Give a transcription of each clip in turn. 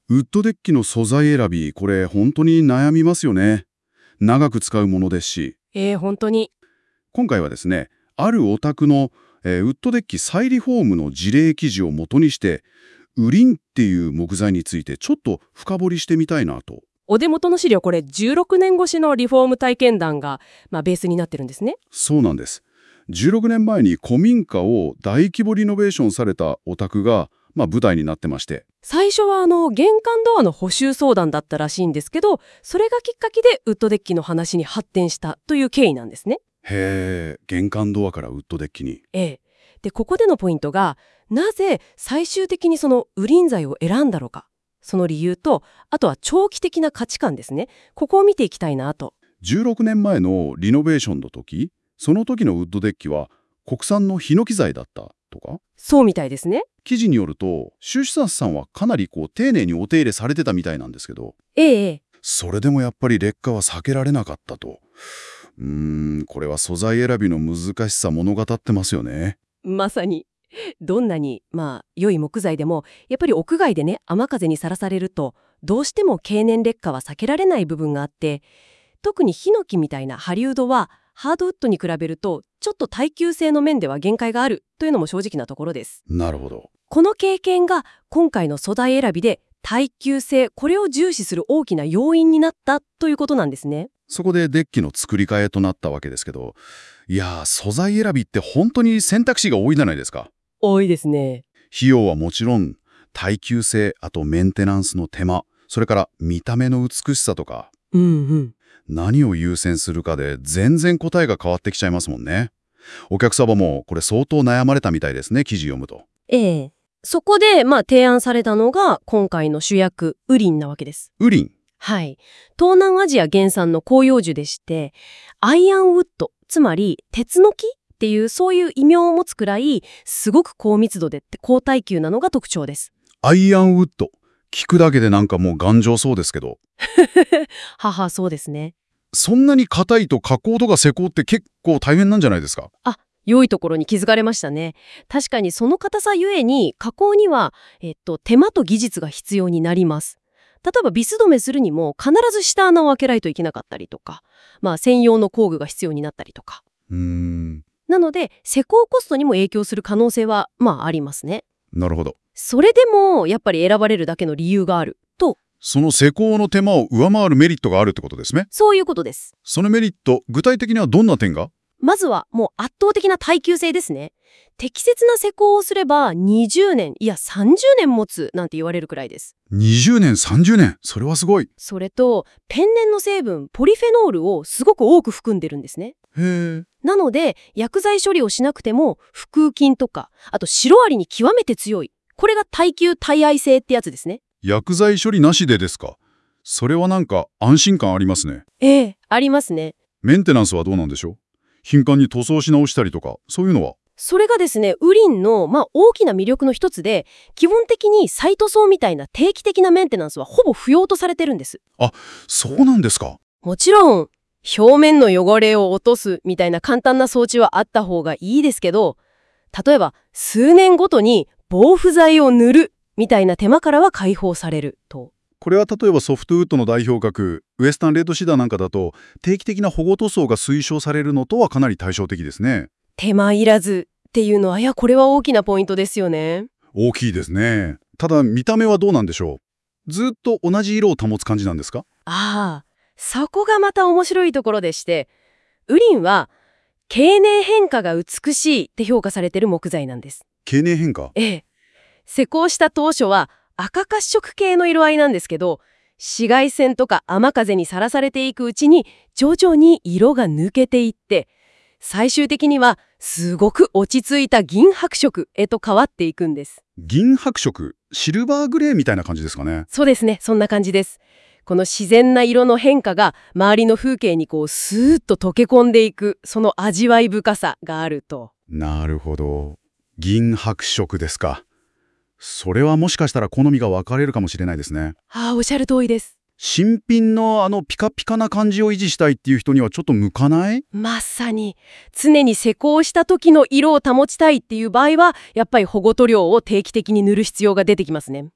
ウッドデッキの素材選び、これ本当に悩みますよね。長く使うものですし。 本当に。 今回はですね、あるお宅の、ウッドデッキ再リフォームの事例記事を元にして、ウリンっていう木材についてちょっと深掘りしてみたいなと。 お手元の資料、これ16年越しのリフォーム体験談が、ベースになってるんですね。 そうなんです。16年前に古民家を大規模リノベーションされたお宅が、舞台になってまして。 最初は玄関ドアの補修相談だったらしいんですけど、それがきっかけでウッドデッキの話に発展したという経緯なんですね。 へえ、玄関ドアからウッドデッキに。 で、ここでのポイントが、なぜ最終的にそのウリン材を選んだのか。その理由と、あとは長期的な価値観ですね。ここを見ていきたいなと。 16年前のリノベーションの時、その時のウッドデッキは国産のヒノキ材だったとか。 そうみたいですね。 記事によると、出資者さんはかなり丁寧にお手入れされてたみたいなんですけど、それでもやっぱり劣化は避けられなかったと。これは素材選びの難しさ物語ってますよね。 まさに。どんなに良い木材でもやっぱり屋外でね、雨風にさらされるとどうしても経年劣化は避けられない部分があって、特にヒノキみたいなハリウッドはハードウッドに比べるとちょっと耐久性の面では限界があるというのも正直なところです。 なるほど。 この経験が今回の素材選びで耐久性、これを重視する大きな要因になったということなんですね。 そこでデッキの作り替えとなったわけですけど、いやー、素材選びって本当に選択肢が多いじゃないですか。 多いですね。 費用はもちろん、耐久性、あとメンテナンスの手間、それから見た目の美しさとか、何を優先するかで全然答えが変わってきちゃいますもんね。お客様もこれ相当悩まれたみたいですね、記事読むと。 そこで提案されたのが今回の主役、ウリンなわけです。 ウリン。 はい。東南アジア原産の広葉樹でして、アイアンウッド、つまり鉄の木っていうそういう異名を持つくらい、すごく高密度で高耐久なのが特徴です。 アイアンウッド。聞くだけでなんかもう頑丈そうですけど。 そうですね。 そんなに硬いと加工とか施工って結構大変なんじゃないですか？ 良いところに気づかれましたね。確かにその硬さゆえに加工には、手間と技術が必要になります。例えばビス止めするにも必ず下穴を開けないといけなかったりとか、専用の工具が必要になったりとか。なので施工コストにも影響する可能性はありますね。 なるほど。 それでもやっぱり選ばれるだけの理由があると。 その施工の手間を上回るメリットがあるってことですね。 そういうことです。 そのメリット、具体的にはどんな点が？ まずはもう圧倒的な耐久性ですね。適切な施工をすれば20年、いや30年持つなんて言われるくらいです。 20年、30年。それはすごい。 それと、天然の成分、ポリフェノールをすごく多く含んでるんですね。 へえ。 なので、薬剤処理をしなくても、腹菌とか、あとシロアリに極めて強い。これが耐久耐愛性ってやつですね。 薬剤処理なしでですか？それはなんか安心感ありますね。 ありますね。 メンテナンスはどうなんでしょう？頻繁に塗装し直したりとか、そういうのは？ それがですね、ウリンの大きな魅力の一つで、基本的に再塗装みたいな定期的なメンテナンスはほぼ不要とされてるんです。 そうなんですか。 もちろん、表面の汚れを落とすみたいな簡単な装置はあった方がいいですけど、例えば数年ごとに防腐剤を塗るみたいな手間からは解放されると。 これは例えばソフトウッドの代表格、ウエスタンレッドシダーなんかだと、定期的な保護塗装が推奨されるのとはかなり対照的ですね。 手間いらずっていうのは、これは大きなポイントですよね。 大きいですね。ただ見た目はどうなんでしょう？ずっと同じ色を保つ感じなんですか？ そこがまた面白いところでして、ウリンは経年変化が美しいって評価されている木材なんです。 経年変化？ 施工した当初は赤褐色系の色合いなんですけど、紫外線とか雨風にさらされていくうちに徐々に色が抜けていって、最終的にはすごく落ち着いた銀白色へと変わっていくんです。 銀白色、シルバーグレーみたいな感じですかね。 そうですね、そんな感じです。この自然な色の変化が周りの風景にスーッと溶け込んでいく、その味わい深さがあると。 なるほど。銀白色ですか。それはもしかしたら好みが分かれるかもしれないですね。 おっしゃる通りです。 新品のピカピカな感じを維持したいっていう人にはちょっと向かない？ まさに、常に施工した時の色を保ちたいっていう場合は、やっぱり保護塗料を定期的に塗る必要が出てきますね。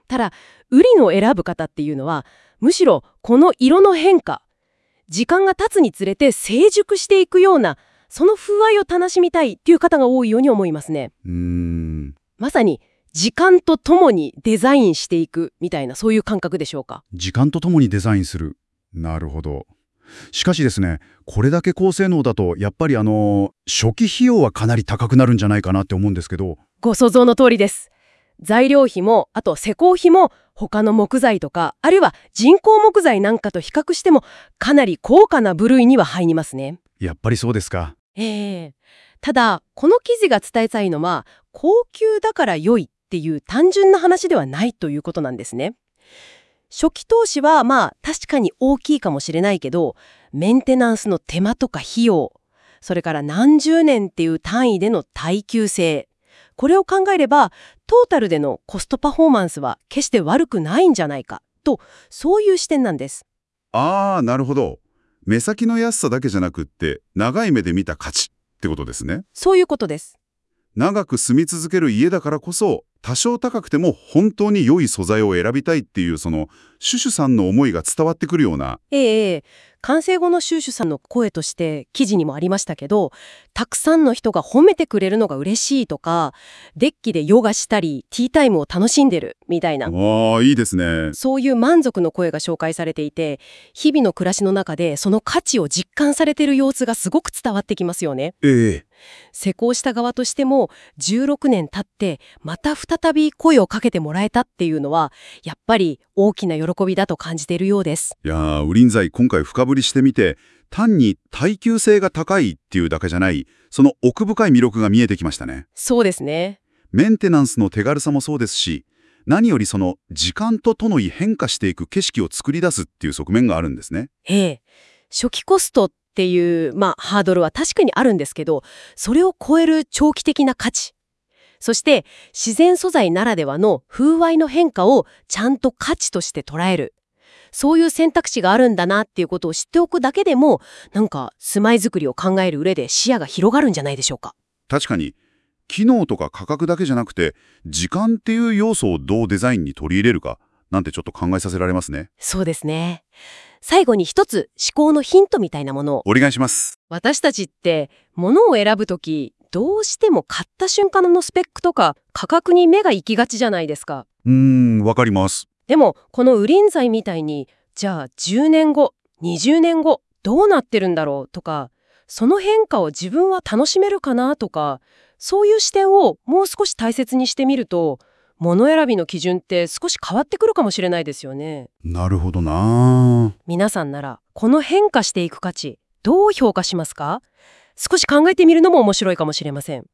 ただ、売りの選ぶ方っていうのは、むしろこの色の変化、時間が経つにつれて成熟していくような、その風合いを楽しみたいっていう方が多いように思いますね。まさに時間とともにデザインしていくみたいな、そういう感覚でしょうか。 時間とともにデザインする。なるほど。しかしですね、これだけ高性能だとやっぱり初期費用はかなり高くなるんじゃないかなって思うんですけど。 ご想像の通りです。材料費も、あと施工費も他の木材とか、あるいは人工木材なんかと比較してもかなり高価な部類には入りますね。 やっぱりそうですか。 ただ、この記事が伝えたいのは、高級だから良いっていう単純な話ではないということなんですね。初期投資は確かに大きいかもしれないけど、メンテナンスの手間とか費用、それから何十年っていう単位での耐久性、これを考えればトータルでのコストパフォーマンスは決して悪くないんじゃないかと、そういう視点なんです。 なるほど。目先の安さだけじゃなくって長い目で見た価値ってことですね。 そういうことです。 長く住み続ける家だからこそ、多少高くても本当に良い素材を選びたいっていうそのシュシュさんの思いが伝わってくるような。 完成後のシュシュさんの声として記事にもありましたけど、たくさんの人が褒めてくれるのが嬉しいとか、デッキでヨガしたりティータイムを楽しんでるみたいな、 いいですね。 そういう満足の声が紹介されていて、日々の暮らしの中でその価値を実感されている様子がすごく伝わってきますよね。施工した側としても16年経ってまた再び声をかけてもらえたっていうのは、やっぱり大きな喜びだと感じているようです。 いやー、ウリン材今回深掘りしてみて、単に耐久性が高いっていうだけじゃない、その奥深い魅力が見えてきましたね。 そうですね。 メンテナンスの手軽さもそうですし、何よりその時間とともに変化していく景色を作り出すっていう側面があるんですね。 初期コストっていう、ハードルは確かにあるんですけど、それを超える長期的な価値、そして自然素材ならではの風合いの変化をちゃんと価値として捉える、そういう選択肢があるんだなっていうことを知っておくだけでも、なんか住まいづくりを考える上で視野が広がるんじゃないでしょうか。 確かに、機能とか価格だけじゃなくて、時間っていう要素をどうデザインに取り入れるかなんてちょっと考えさせられますね。 そうですね。最後に一つ思考のヒントみたいなものを。 お願いします。 私たちって物を選ぶとき、どうしても買った瞬間のスペックとか価格に目が行きがちじゃないですか。 わかります。 でもこのウリン材みたいに、じゃあ10年後、20年後どうなってるんだろうとか、その変化を自分は楽しめるかなとか、そういう視点をもう少し大切にしてみると、物選びの基準って少し変わってくるかもしれないですよね。 なるほどな。 皆さんならこの変化していく価値、どう評価しますか？少し考えてみるのも面白いかもしれません。